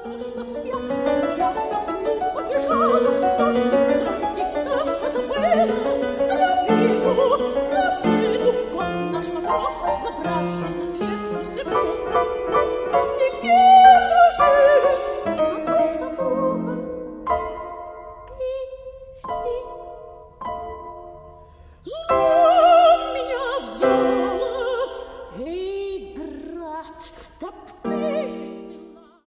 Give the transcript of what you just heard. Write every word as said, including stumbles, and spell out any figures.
конечно, я в том, я в том не побежала, может быть, зонтик там позабыла. Но я вижу, над Недугом наш матрос, забравшись на клетку, скребет. Снеги лежит, забыл, забыл.